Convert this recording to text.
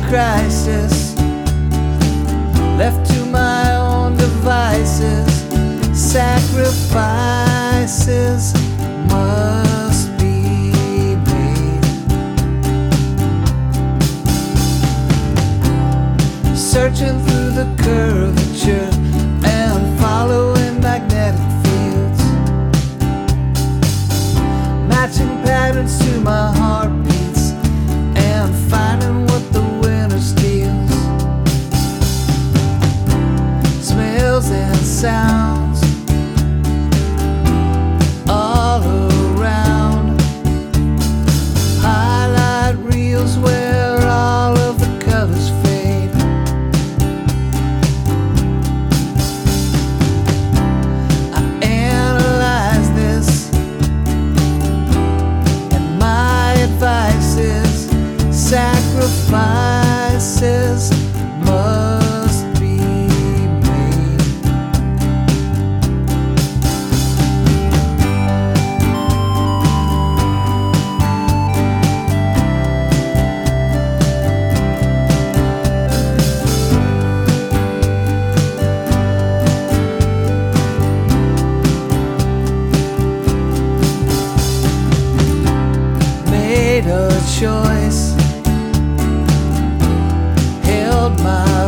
crisis, left to my own devices, sacrifices must be made. Searching through the curvature and following magnetic fields, matching patterns to my heartbeats and finding what the winter steals. Smells and sounds all around, highlight reels where all of the colors fade. I analyze this, and my advice is sacrifices must be made. Made a choice, held my